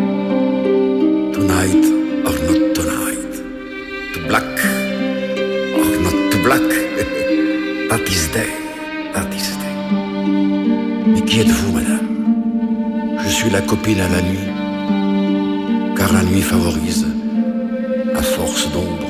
Tonight or not tonight, too black or not too black, that is day, that is day. Mais qui êtes-vous, madame? Je suis la copine à la nuit, car la nuit favorise, à force d'ombre,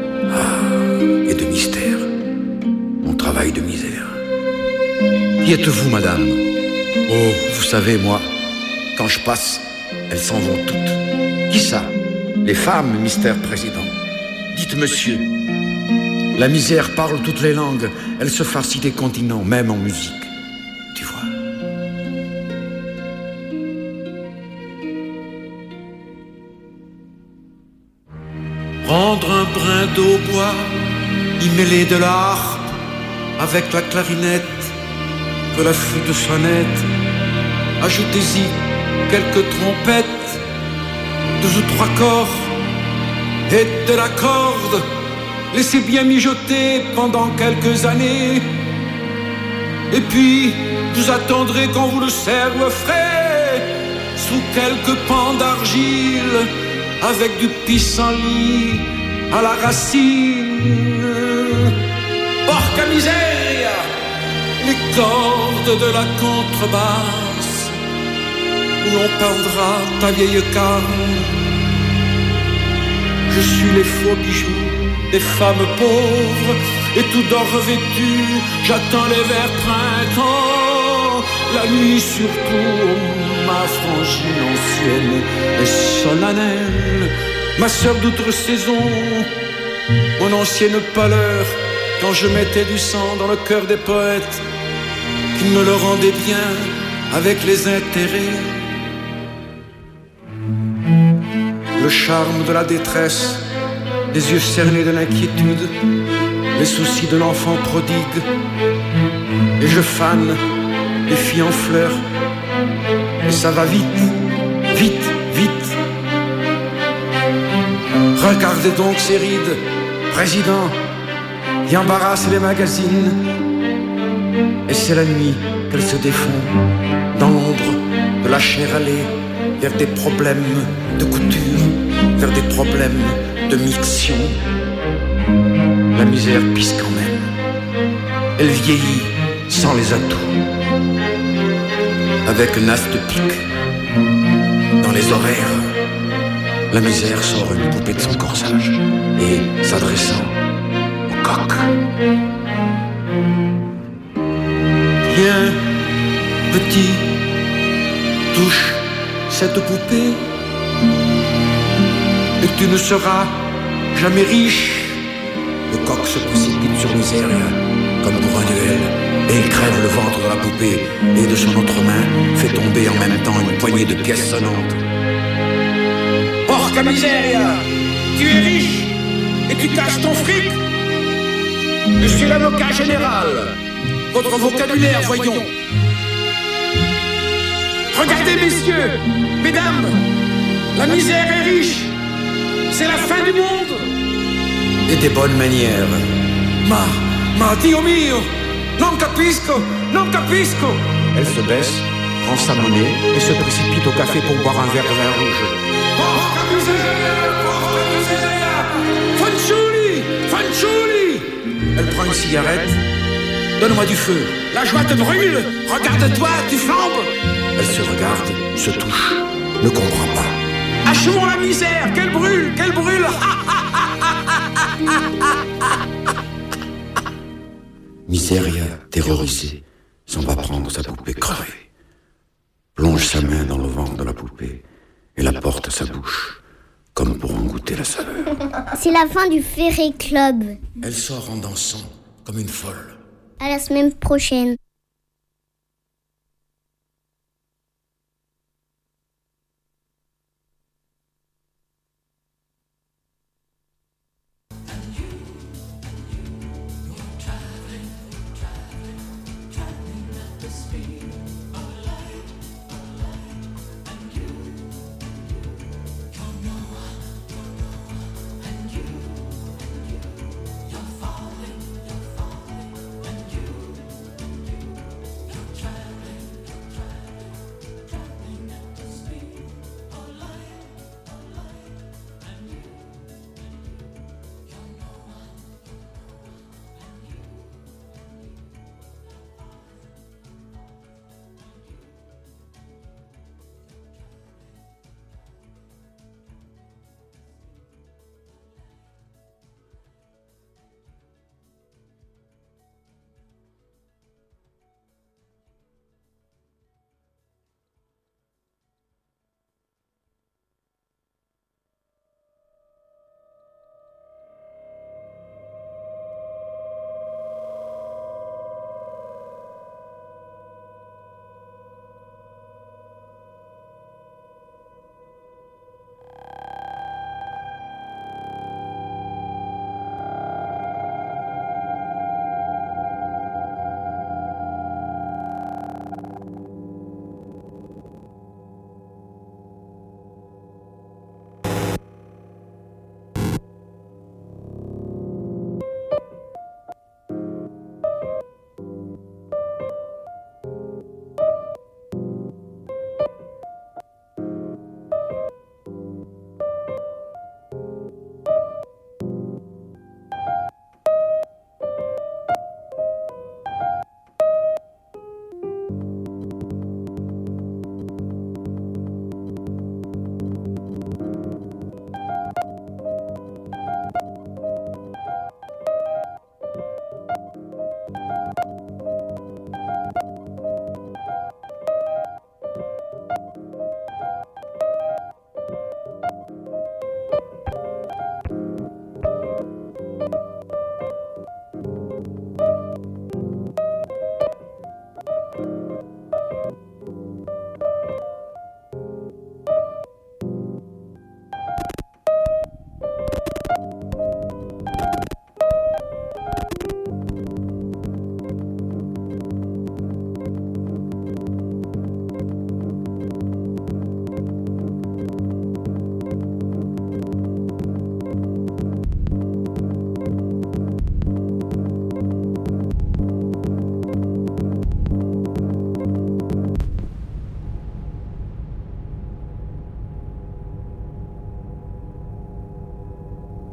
et de mystère, mon travail de misère. Qui êtes-vous, madame? Oh, vous savez, moi, quand je passe, elles s'en vont toutes. Qui ça? Les femmes, mystère président. Dites monsieur. La misère parle toutes les langues, elle se farcit des continents, même en musique. Tu vois. Prendre un brin d'hautbois, y mêler de la harpe avec la clarinette, que la flûte sonnette, ajoutez-y quelques trompettes, 2 ou 3 corps et de la corde, laissez bien mijoter pendant quelques années, et puis vous attendrez qu'on vous le serve frais, sous quelques pans d'argile, avec du pissenlit à la racine. Porca miseria, les cordes de la contrebasse, où l'on peindra ta vieille canne. Je suis les faux bijoux des femmes pauvres, et tout d'or revêtu, j'attends les vers printemps. La nuit surtout, ma frangine ancienne et solennelle, ma sœur d'outre-saison, mon ancienne pâleur, quand je mettais du sang dans le cœur des poètes, qui me le rendaient bien avec les intérêts. Le charme de la détresse, les yeux cernés de l'inquiétude, les soucis de l'enfant prodigue. Et je fane les filles en fleurs, et ça va vite, vite, vite. Regardez donc ces rides, président, qui embarrassent les magazines. Et c'est la nuit qu'elles se défont, dans l'ombre de la chair allée, vers des problèmes de couture, vers des problèmes de miction. La misère pisse quand même. Elle vieillit sans les atouts, avec un as de pique dans les oreilles. La misère sort une poupée de son corsage et, s'adressant au coq: viens, petit, touche cette poupée et tu ne seras jamais riche. Le coq se précipite sur Miséria comme pour un duel, et il crève le ventre de la poupée et de son autre main fait tomber en même temps une poignée de pièces sonnantes. Porca Miséria, tu es riche et tu caches ton fric. Je suis l'avocat général. Votre vocabulaire, voyons. Regardez, messieurs, mesdames, la misère est riche. C'est la fin du monde. Et des bonnes manières. Ma, Dio mio, non capisco, non capisco. Elle se baisse, prend sa monnaie et se précipite au café pour boire un verre de vin rouge. Porca miseria, porca miseria, fanciulli, fanciulli. Elle prend une cigarette. Donne-moi du feu. La joie te brûle. Regarde-toi, tu flambes. Elle se regarde, se touche, ne comprend pas. Achevons la misère. Qu'elle brûle, qu'elle brûle. Miséria, terrorisée, s'en va prendre sa poupée crevée. Plonge sa main dans le ventre de la poupée et la porte à sa bouche, comme pour en goûter la saveur. C'est la fin du Ferré Club. Elle sort en dansant, comme une folle. À la semaine prochaine.